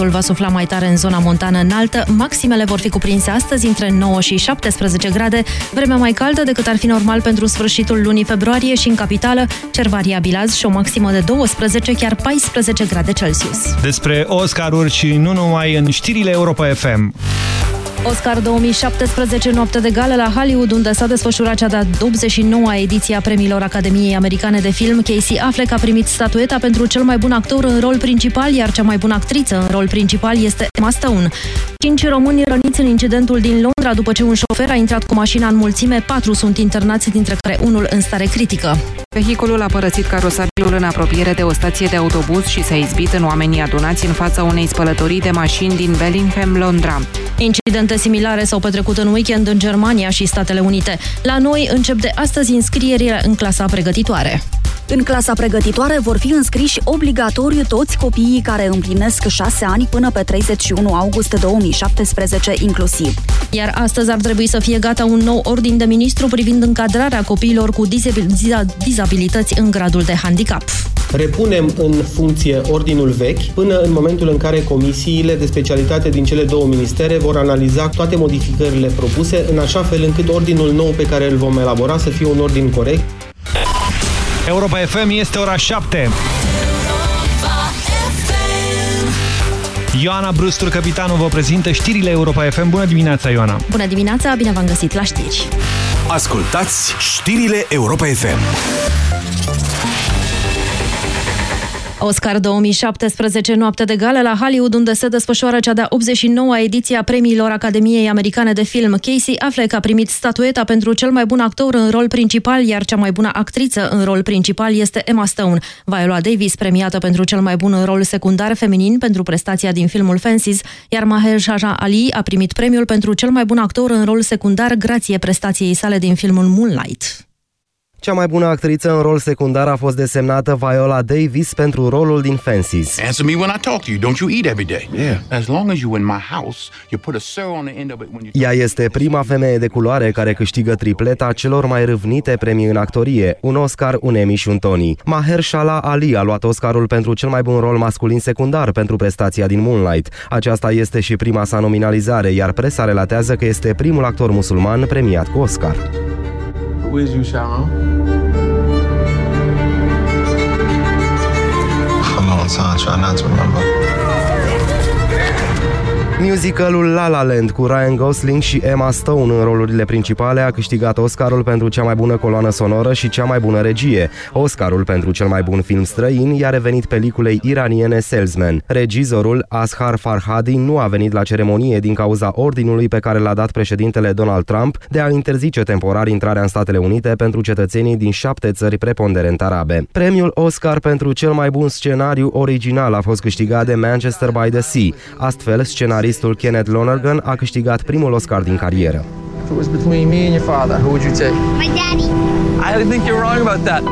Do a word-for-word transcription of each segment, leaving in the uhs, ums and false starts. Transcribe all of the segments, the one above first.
Ventul va sufla mai tare în zona montană înaltă. Maximele vor fi cuprinse astăzi între nouă și șaptesprezece grade. Vremea mai caldă decât ar fi normal pentru sfârșitul lunii februarie și în capitală. Cer variabil azi și o maximă de douăsprezece, chiar paisprezece grade Celsius. Despre Oscaruri și nu numai în știrile Europa F M. Oscar două mii șaptesprezece, noapte de gală la Hollywood, unde s-a desfășurat cea de-a optzeci și noua ediție a premiilor Academiei Americane de Film. Casey Affleck a primit statueta pentru cel mai bun actor în rol principal, iar cea mai bună actriță în rol principal este Emma Stone. Cinci români răniți în incidentul din Londra după ce un șofer a intrat cu mașina în mulțime, patru sunt internați, dintre care unul în stare critică. Vehiculul a părăsit carosabilul în apropiere de o stație de autobuz și s-a izbit în oamenii adunați în fața unei spălătorii de mașini din Bellingham, Londra. Incidente similare s-au petrecut în weekend în Germania și Statele Unite. La noi încep de astăzi înscrierile în clasa pregătitoare. În clasa pregătitoare vor fi înscriși obligatoriu toți copiii care împlinesc șase ani până pe treizeci și unu august două mii șaptesprezece inclusiv. Iar astăzi ar trebui să fie gata un nou ordin de ministru privind încadrarea copiilor cu dizabilități în gradul de handicap. Repunem în funcție ordinul vechi până în momentul în care comisiile de specialitate din cele două ministere vor analiza toate modificările propuse, în așa fel încât ordinul nou pe care îl vom elabora să fie un ordin corect. Europa F M, este ora șapte. Ioana Brustur, capitanul, vă prezintă știrile Europa F M. Bună dimineața, Ioana! Bună dimineața, bine v-am găsit la știri! Ascultați știrile Europa F M. Oscar două mii șaptesprezece, noapte de gală la Hollywood, unde se desfășoară cea de-a optzeci și noua ediție a premiilor Academiei Americane de Film. Casey Affleck a primit statueta pentru cel mai bun actor în rol principal, iar cea mai bună actriță în rol principal este Emma Stone. Viola Davis, premiată pentru cel mai bun în rol secundar feminin pentru prestația din filmul Fences, iar Mahershala Ali a primit premiul pentru cel mai bun actor în rol secundar grație prestației sale din filmul Moonlight. Cea mai bună actriță în rol secundar a fost desemnată Viola Davis pentru rolul din Fences. Answer me when I talk to you. Don't you eat every day? Yeah. As long as you in my house, you put a sir on the end of it when you... Ea este prima femeie de culoare care câștigă tripleta celor mai râvnite premii în actorie, un Oscar, un Emmy și un Tony. Mahershala Ali a luat Oscarul pentru cel mai bun rol masculin secundar pentru prestația din Moonlight. Aceasta este și prima sa nominalizare, iar presa relatează că este primul actor musulman premiat cu Oscar. Who is you, Sharon? For a long time, try not to remember. Musicalul La La Land cu Ryan Gosling și Emma Stone în rolurile principale a câștigat Oscarul pentru cea mai bună coloană sonoră și cea mai bună regie. Oscarul pentru cel mai bun film străin i-a revenit peliculei iraniene Salesman. Regizorul Ashar Farhadi nu a venit la ceremonie din cauza ordinului pe care l-a dat președintele Donald Trump de a interzice temporar intrarea în Statele Unite pentru cetățenii din șapte țări preponderent arabe. Premiul Oscar pentru cel mai bun scenariu original a fost câștigat de Manchester by the Sea. Astfel, scenaristul Kenneth Lonergan a câștigat primul Oscar din carieră. If it was between me and your father, who would you take? My daddy. I think you're wrong about that.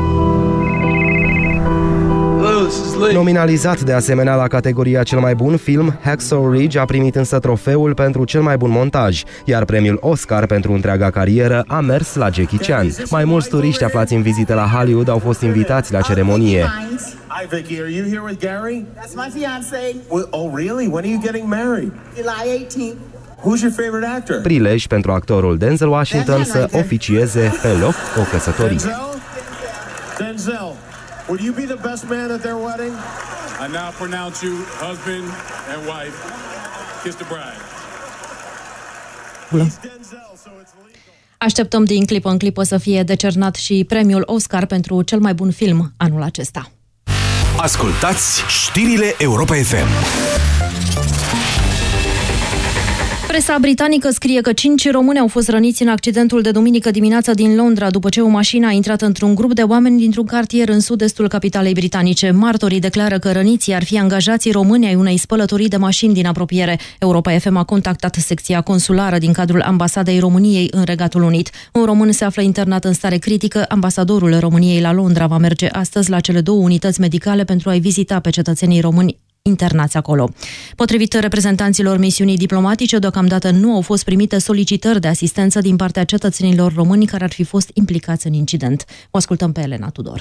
Nominalizat de asemenea la categoria cel mai bun film, Hacksaw Ridge a primit însă trofeul pentru cel mai bun montaj, iar premiul Oscar pentru întreaga carieră a mers la Jackie Chan. Mai mulți turiști aflați în vizite la Hollywood au fost invitați la ceremonie. Hi Vicky, are you here with Gary? That's my fiance. Well, oh really? When are you getting married? July eighteenth. Who's your favorite actor? Prilej pentru actorul Denzel Washington să oficieze pe loc o căsătorie. Denzel? Denzel, would you be the best man at their wedding? I now pronounce you husband and wife. Kiss the bride. Așteptăm din clipă în clipă să fie decernat și premiul Oscar pentru cel mai bun film anul acesta. Ascultați știrile Europa F M. Presa britanică scrie că cinci români au fost răniți în accidentul de duminică dimineața din Londra după ce o mașină a intrat într-un grup de oameni dintr-un cartier în sud-estul capitalei britanice. Martorii declară că răniții ar fi angajații români ai unei spălătorii de mașini din apropiere. Europa F M a contactat secția consulară din cadrul Ambasadei României în Regatul Unit. Un român se află internat în stare critică. Ambasadorul României la Londra va merge astăzi la cele două unități medicale pentru a-i vizita pe cetățenii români internați acolo. Potrivit reprezentanților misiunii diplomatice, deocamdată nu au fost primite solicitări de asistență din partea cetățenilor români care ar fi fost implicați în incident. O ascultăm pe Elena Tudor.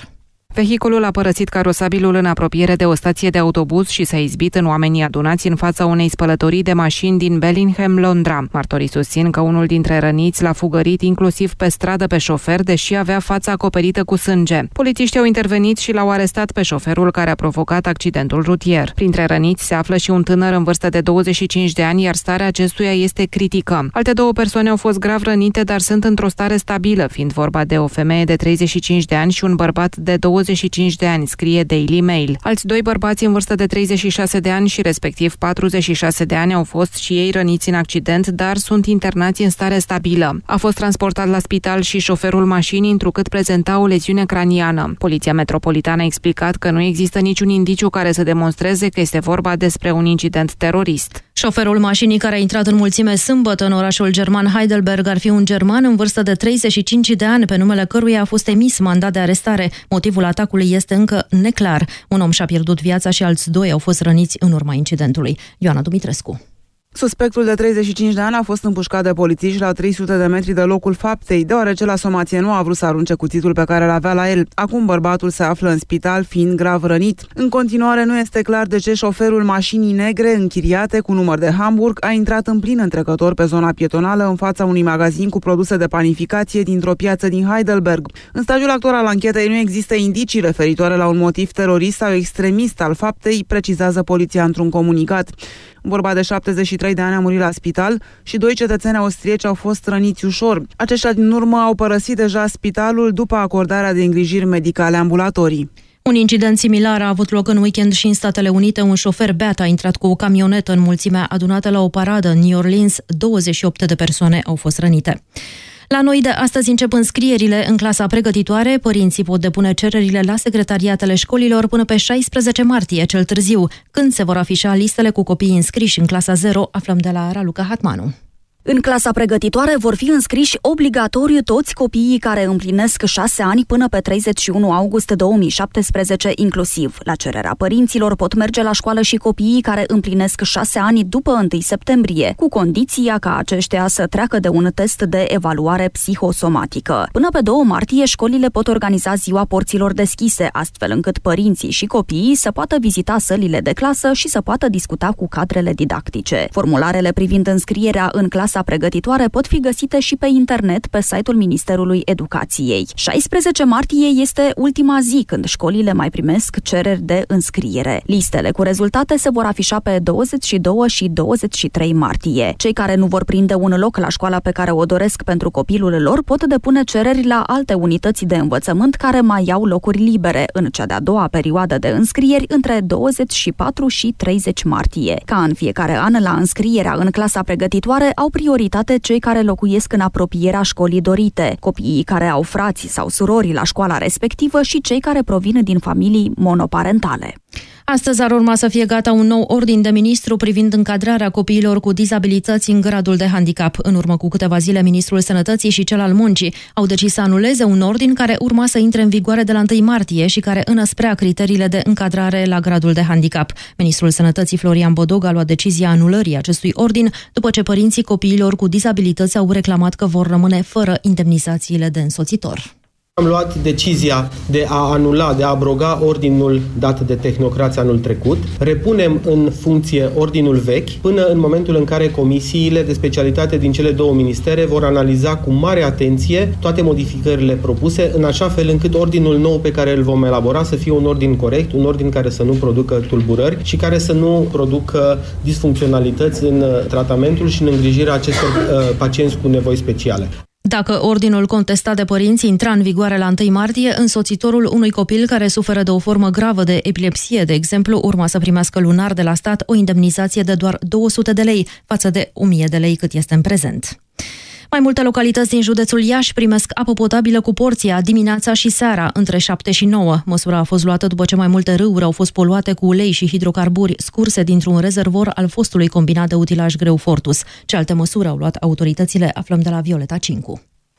Vehiculul a părăsit carosabilul în apropiere de o stație de autobuz și s-a izbit în oamenii adunați în fața unei spălătorii de mașini din Bellingham, Londra. Martorii susțin că unul dintre răniți l-a fugărit inclusiv pe stradă pe șofer, deși avea fața acoperită cu sânge. Polițiștii au intervenit și l-au arestat pe șoferul care a provocat accidentul rutier. Printre răniți se află și un tânăr în vârstă de douăzeci și cinci de ani, iar starea acestuia este critică. Alte două persoane au fost grav rănite, dar sunt într-o stare stabilă, fiind vorba de o femeie de treizeci și cinci de ani și un bărbat de douăzeci și cinci de ani, scrie Daily Mail. Alți doi bărbați în vârstă de treizeci și șase de ani și respectiv patruzeci și șase de ani au fost și ei răniți în accident, dar sunt internați în stare stabilă. A fost transportat la spital și șoferul mașinii, întrucât prezenta o leziune craniană. Poliția Metropolitană a explicat că nu există niciun indiciu care să demonstreze că este vorba despre un incident terorist. Șoferul mașinii care a intrat în mulțime sâmbătă în orașul german Heidelberg ar fi un german în vârstă de treizeci și cinci de ani, pe numele căruia a fost emis mandat de arestare. Motivul atacului este încă neclar. Un om și-a pierdut viața și alți doi au fost răniți în urma incidentului. Ioana Dumitrescu. Suspectul de treizeci și cinci de ani a fost împușcat de polițiști la trei sute de metri de locul faptei, deoarece la somație nu a vrut să arunce cuțitul pe care îl avea la el. Acum bărbatul se află în spital, fiind grav rănit. În continuare nu este clar de ce șoferul mașinii negre închiriate cu număr de Hamburg a intrat în plin întrecător pe zona pietonală în fața unui magazin cu produse de panificație dintr-o piață din Heidelberg. În stadiul actual al anchetei nu există indicii referitoare la un motiv terorist sau extremist al faptei, precizează poliția într-un comunicat. Vorba de șaptezeci și trei de ani a murit la spital și doi cetățeni austrieci au fost răniți ușor. Aceștia din urmă au părăsit deja spitalul după acordarea de îngrijiri medicale ambulatorii. Un incident similar a avut loc în weekend și în Statele Unite. Un șofer beat a intrat cu o camionetă în mulțimea adunată la o paradă în New Orleans. douăzeci și opt de persoane au fost rănite. La noi de astăzi încep înscrierile în clasa pregătitoare. Părinții pot depune cererile la secretariatele școlilor până pe șaisprezece martie, cel târziu. Când se vor afișa listele cu copiii înscriși în clasa zero, aflăm de la Raluca Hatmanu. În clasa pregătitoare vor fi înscriși obligatoriu toți copiii care împlinesc șase ani până pe treizeci și unu august două mii șaptesprezece inclusiv. La cererea părinților pot merge la școală și copiii care împlinesc șase ani după întâi septembrie, cu condiția ca aceștia să treacă de un test de evaluare psihosomatică. Până pe doi martie, școlile pot organiza ziua porților deschise, astfel încât părinții și copiii să poată vizita sălile de clasă și să poată discuta cu cadrele didactice. Formularele privind înscrierea în clasa pregătitoare pot fi găsite și pe internet pe site-ul Ministerului Educației. șaisprezece martie este ultima zi când școlile mai primesc cereri de înscriere. Listele cu rezultate se vor afișa pe douăzeci și doi și douăzeci și trei martie. Cei care nu vor prinde un loc la școala pe care o doresc pentru copilul lor pot depune cereri la alte unități de învățământ care mai au locuri libere în cea de-a doua perioadă de înscrieri între douăzeci și patru și treizeci martie. Ca în fiecare an, la înscrierea în clasa pregătitoare au prioritate cei care locuiesc în apropierea școlii dorite, copiii care au frați sau surori la școala respectivă și cei care provin din familii monoparentale. Astăzi ar urma să fie gata un nou ordin de ministru privind încadrarea copiilor cu dizabilități în gradul de handicap. În urmă cu câteva zile, Ministrul Sănătății și cel al Muncii au decis să anuleze un ordin care urma să intre în vigoare de la întâi martie și care înăsprea criteriile de încadrare la gradul de handicap. Ministrul Sănătății Florian Bodog a luat decizia anulării acestui ordin după ce părinții copiilor cu dizabilități au reclamat că vor rămâne fără indemnizațiile de însoțitor. Am luat decizia de a anula, de a abroga ordinul dat de tehnocrați anul trecut. Repunem în funcție ordinul vechi până în momentul în care comisiile de specialitate din cele două ministere vor analiza cu mare atenție toate modificările propuse, în așa fel încât ordinul nou pe care îl vom elabora să fie un ordin corect, un ordin care să nu producă tulburări și care să nu producă disfuncționalități în tratamentul și în îngrijirea acestor uh, pacienți cu nevoi speciale. Dacă ordinul contestat de părinți intra în vigoare la întâi martie, însoțitorul unui copil care suferă de o formă gravă de epilepsie, de exemplu, urma să primească lunar de la stat o indemnizație de doar două sute de lei, față de o mie de lei cât este în prezent. Mai multe localități din județul Iași primesc apă potabilă cu porția dimineața și seara, între șapte și nouă. Măsura a fost luată după ce mai multe râuri au fost poluate cu ulei și hidrocarburi scurse dintr-un rezervor al fostului combinat de utilaj greu Fortus. Ce alte măsuri au luat autoritățile, aflăm de la Violeta Cincu.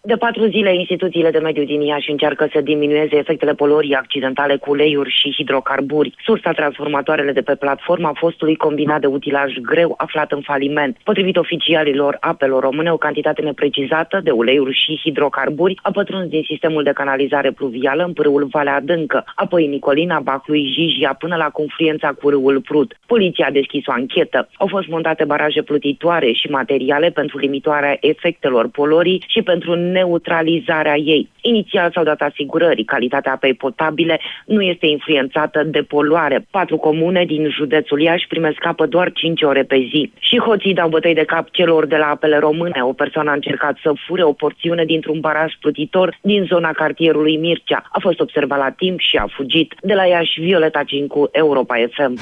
De patru zile, instituțiile de mediu din Iași încearcă să diminueze efectele poluării accidentale cu uleiuri și hidrocarburi. Sursa, transformatoarele de pe platforma fostului combinat de utilaj greu aflat în faliment. Potrivit oficialilor apelor române, o cantitate neprecizată de uleiuri și hidrocarburi a pătruns din sistemul de canalizare pluvială în pârâul Valea Adâncă, apoi în Nicolina, Baclui, Jijia, până la confluența cu râul Prut. Poliția a deschis o anchetă. Au fost montate baraje plutitoare și materiale pentru limitarea efectelor poluării și pentru neutralizarea ei. Inițial s-au dat asigurări, calitatea apei potabile nu este influențată de poluare. Patru comune din județul Iași primesc apă doar cinci ore pe zi. Și hoții dau bătăi de cap celor de la Apele Române. O persoană a încercat să fure o porțiune dintr-un baraj plutitor din zona cartierului Mircea. A fost observat la timp și a fugit. De la Iași, Violeta Cincu, Europa F M.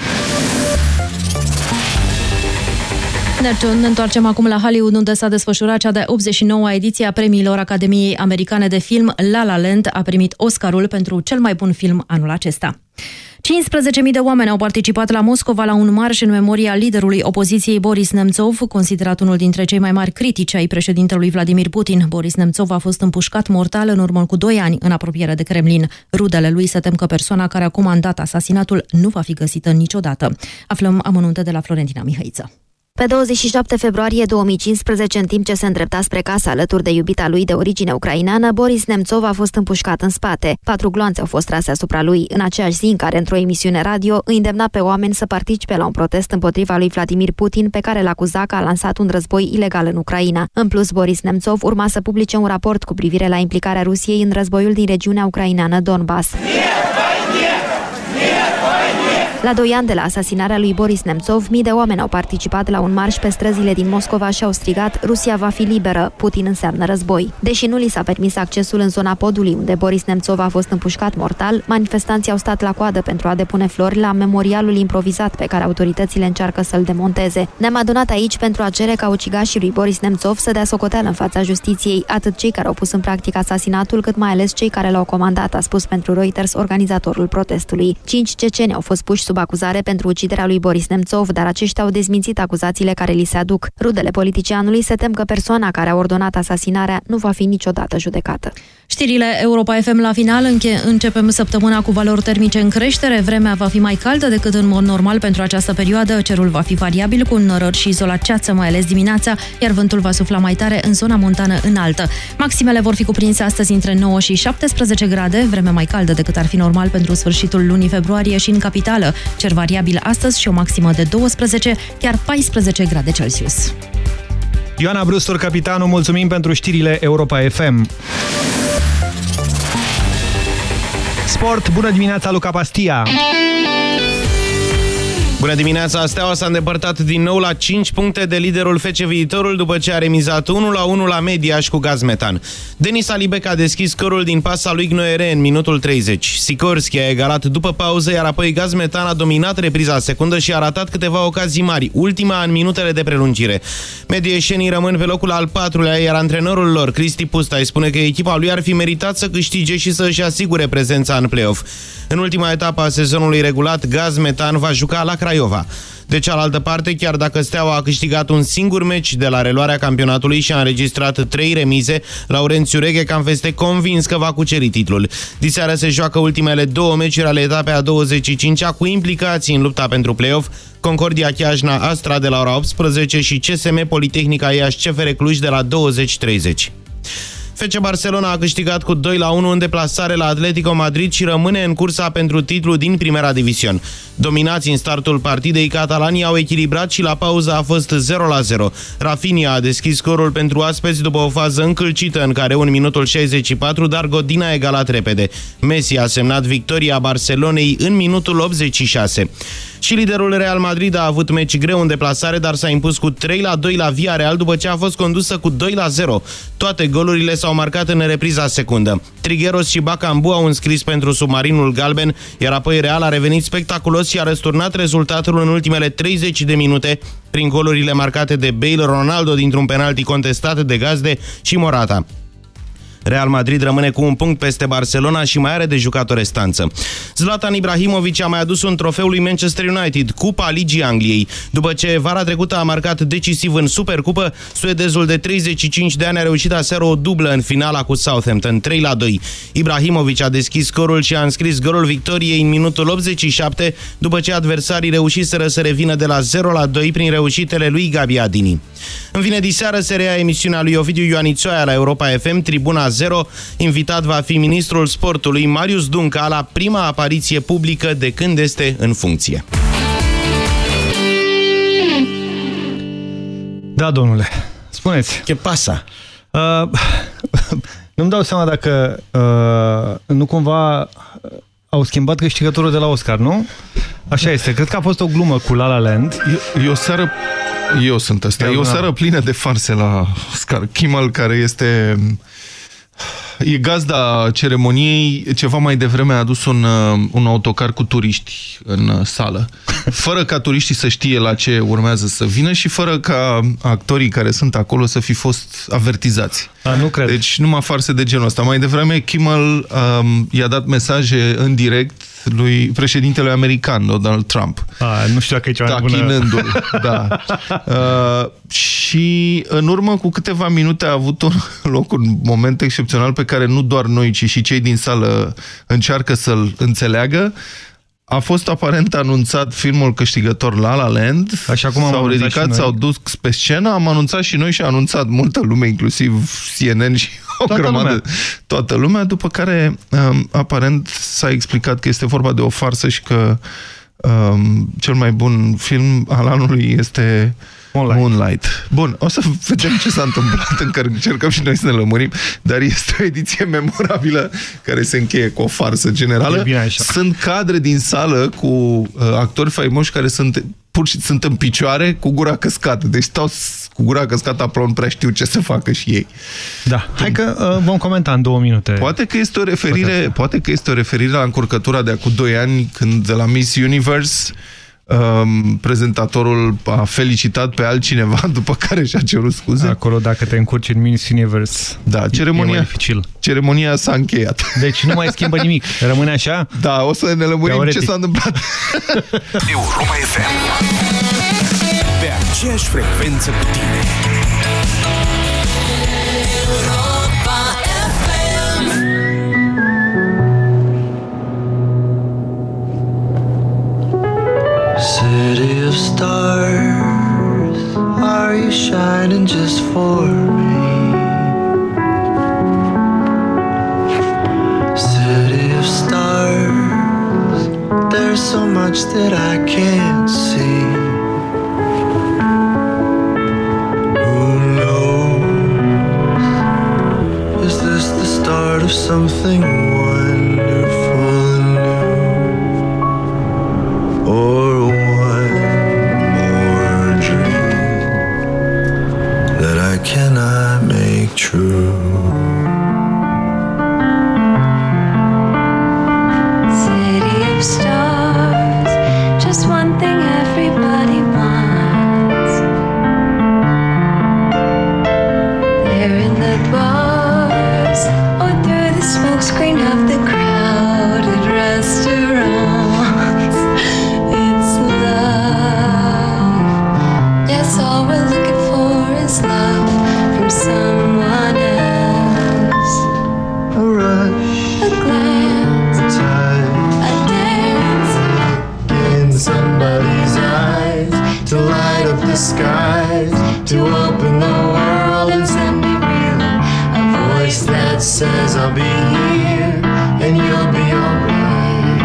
Ne întoarcem acum la Hollywood, unde s-a desfășurat cea de optzeci și noua ediție a premiilor Academiei Americane de Film. La La Land a primit Oscarul pentru cel mai bun film anul acesta. cincisprezece mii de oameni au participat la Moscova la un marș în memoria liderului opoziției Boris Nemtsov, considerat unul dintre cei mai mari critici ai președintelui Vladimir Putin. Boris Nemtsov a fost împușcat mortal în urmă cu doi ani în apropiere de Kremlin. Rudele lui se tem că persoana care a comandat asasinatul nu va fi găsită niciodată. Aflăm amănunte de la Florentina Mihăiță. Pe douăzeci și șapte februarie două mii cincisprezece, în timp ce se îndrepta spre casă alături de iubita lui de origine ucraineană, Boris Nemtsov a fost împușcat în spate. Patru gloanțe au fost trase asupra lui în aceeași zi în care, într-o emisiune radio, îi îndemna pe oameni să participe la un protest împotriva lui Vladimir Putin, pe care l-a acuzat că a lansat un război ilegal în Ucraina. În plus, Boris Nemtsov urma să publice un raport cu privire la implicarea Rusiei în războiul din regiunea ucraineană Donbass. La doi ani de la asasinarea lui Boris Nemtsov, mii de oameni au participat la un marș pe străzile din Moscova și au strigat: Rusia va fi liberă, Putin înseamnă război. Deși nu li s-a permis accesul în zona podului unde Boris Nemtsov a fost împușcat mortal, manifestanții au stat la coadă pentru a depune flori la memorialul improvizat pe care autoritățile încearcă să-l demonteze. Ne-am adunat aici pentru a cere ca ucigașii lui Boris Nemtsov să dea socoteală în fața justiției, atât cei care au pus în practică asasinatul, cât mai ales cei care l-au comandat, a spus pentru Reuters organizatorul protestului. Cinci ceceni au fost puși sub acuzare pentru uciderea lui Boris Nemtsov, dar aceștia au dezmințit acuzațiile care li se aduc. Rudele politicianului se tem că persoana care a ordonat asasinarea nu va fi niciodată judecată. Știrile Europa F M la final. Înche- începem săptămâna cu valori termice în creștere. Vremea va fi mai caldă decât în mod normal pentru această perioadă. Cerul va fi variabil cu norări și izolaceață, mai ales dimineața, iar vântul va sufla mai tare în zona montană înaltă. Maximele vor fi cuprinse astăzi între nouă și șaptesprezece grade, vreme mai caldă decât ar fi normal pentru sfârșitul lunii februarie și în capitală. Cer variabil astăzi și o maximă de douăsprezece, chiar paisprezece grade Celsius. Ioana Brustur, capitanul, mulțumim pentru știrile Europa F M. Sport, bună dimineața, Luca Pastia! Bună dimineața! Steaua s-a îndepărtat din nou la cinci puncte de liderul F C Viitorul după ce a remizat unu la unu la Mediaș cu Gazmetan. Denis Alibec a deschis scorul din pasa lui Gnoere în minutul treizeci. Sikorski a egalat după pauză, iar apoi Gazmetan a dominat repriza secundă și a ratat câteva ocazii mari, ultima în minutele de prelungire. Medieșenii rămân pe locul al patrulea, iar antrenorul lor, Cristi Pustai, spune că echipa lui ar fi meritat să câștige și să își asigure prezența în play-off. În ultima etapă a sezonului regulat, Gazmetan va juca la Craiova. De cealaltă parte, chiar dacă Steaua a câștigat un singur meci de la reluarea campionatului și a înregistrat trei remize, Laurențiu Reghecamp este convins că va cuceri titlul. Diseară se joacă ultimele două meciuri ale etapei a douăzeci și cincea cu implicații în lupta pentru play-off: Concordia Chiajna Astra de la ora optsprezece și C S M Politehnica Iași C F R Cluj de la douăzeci treizeci. F C Barcelona a câștigat cu doi la unu în deplasare la Atletico Madrid și rămâne în cursa pentru titlu din Primera División. Dominați în startul partidei, catalanii au echilibrat și la pauză a fost zero la zero. Rafinha a deschis scorul pentru aspeți după o fază încălcită în care în minutul șaizeci și patru, dar Godin a egalat repede. Messi a semnat victoria Barcelonei în minutul optzeci și șase. Și liderul Real Madrid a avut meci greu în deplasare, dar s-a impus cu trei la doi la Villarreal după ce a fost condusă cu doi la zero. Toate golurile s-au marcat în repriza secundă. Trigueros și Bakambu au înscris pentru submarinul galben, iar apoi Real a revenit spectaculos și a răsturnat rezultatul în ultimele treizeci de minute prin golurile marcate de Bale, Ronaldo dintr-un penalti contestat de gazde și Morata. Real Madrid rămâne cu un punct peste Barcelona și mai are de jucat o restanță. Zlatan Ibrahimovic a mai adus un trofeu lui Manchester United, Cupa Ligii Angliei. După ce vara trecută a marcat decisiv în Supercupă, suedezul de treizeci și cinci de ani a reușit aseară o dublă în finala cu Southampton, trei la doi. Ibrahimovic a deschis scorul și a înscris golul victoriei în minutul optzeci și șapte, după ce adversarii reușiseră să revină de la zero la doi prin reușitele lui Gabi Adini. În vine diseară se reia emisiunea lui Ovidiu Ioanițoaia la Europa F M, Tribuna Zero. Invitat va fi ministrul sportului Marius Dunca la prima apariție publică de când este în funcție. Da, domnule, spuneți. Ce pasa? Uh, nu-mi dau seama dacă uh, nu cumva au schimbat câștigătorul de la Oscar, nu? Așa este. Cred că a fost o glumă cu La La Land. E, e o seară... Eu sunt ăsta. E o seară plină de farse la Oscar. Kimmel, care este... E gazda ceremoniei, ceva mai devreme a adus un, un autocar cu turiști în sală, fără ca turiștii să știe la ce urmează să vină și fără ca actorii care sunt acolo să fi fost avertizați. A, nu cred. Deci numai farse de genul ăsta. Mai devreme Kimmel um, i-a dat mesaje în direct lui președintelui american, Donald Trump. A, nu știu dacă e cea mai bună. Tachinându-l, da. Uh, și în urmă cu câteva minute a avut un loc, un moment excepțional pe care nu doar noi, ci și cei din sală încearcă să-l înțeleagă. A fost aparent anunțat filmul câștigător La La Land. Așa cum am s-au ridicat, s-au dus pe scenă, am anunțat și noi și a anunțat multă lume, inclusiv C N N și o toată grămadă, lumea. toată lumea, după care um, aparent s-a explicat că este vorba de o farsă și că um, cel mai bun film al anului este Moonlight. Moonlight. Bun, o să vedem ce s-a întâmplat, încă încercăm și noi să ne lămurim, dar este o ediție memorabilă care se încheie cu o farsă generală. Sunt cadre din sală cu uh, actori faimoși care sunt pur și sunt în picioare cu gura căscată. Deci stau cu gura căscată, aproape nu prea știu ce să facă și ei. Da. Hai că uh, vom comenta în două minute. Poate că este o referire, poate că este o referire la încurcătura de acum doi ani, când de la Miss Universe Um, prezentatorul a felicitat pe altcineva, după care și-a cerut scuze. Acolo, dacă te încurci în Miss Universe, da, ceremonia, dificil. Ceremonia s-a încheiat. Deci nu mai schimbă nimic. Rămâne așa? Da, o să ne lămurim teoretic ce s-a întâmplat. Europa F M. Pe aceeași frecvență cu tine. City of stars, are you shining just for me? City of stars, there's so much that I can't see. Who knows? Is this the start of something wonderful and new? Or cannot make true. City of stars, just one thing everybody wants. There in the bars, or through the smokescreen of the crowded restaurants. It's love. Yes, all we're looking for is love. Someone else. A rush, a glance, a touch, a dance in somebody's eyes, to light up the skies, to open the world and send me reeling. A voice that says I'll be here and you'll be alright.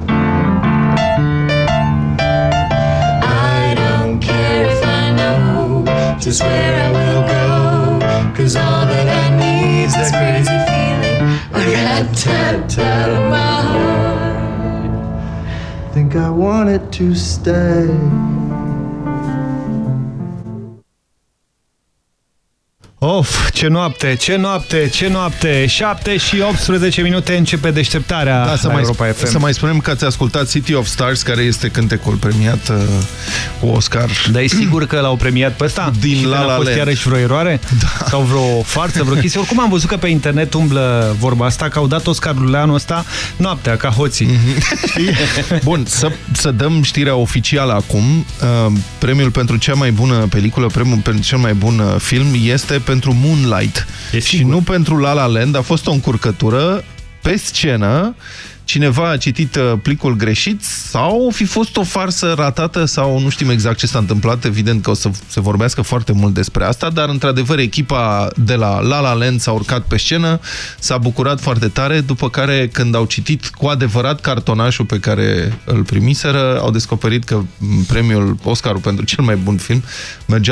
I don't care if I know just where I will go. Cause all that I need is that crazy feeling, a rat-tat-tat in my heart. Think I want it to stay. Of, ce noapte, ce noapte, ce noapte. șapte și optsprezece minute începe deșteptarea da, să la mai, Europa F M. Să mai spunem că ați ascultat City of Stars, care este cântecul premiat uh, cu Oscar. Dar e sigur că l-au premiat pe ăsta? Din și La La a fost Land. Iarăși vreo eroare? Da. Sau vreo farsă, vreo chestie? Oricum am văzut că pe internet umblă vorba asta, că au dat Oscarul la anul ăsta noaptea, ca hoții. Mm-hmm. Bun, să, să dăm știrea oficială acum. Uh, premiul pentru cea mai bună peliculă, premiul pentru cel mai bun film este pentru Moonlight. E și nu pentru La La Land. A fost o încurcătură pe scenă. Cineva a citit plicul greșit sau fi fost o farsă ratată sau nu știm exact ce s-a întâmplat. Evident că o să se vorbească foarte mult despre asta, dar într-adevăr echipa de la La La Land s-a urcat pe scenă, s-a bucurat foarte tare, după care când au citit cu adevărat cartonașul pe care îl primiseră, au descoperit că premiul Oscarul pentru cel mai bun film mergea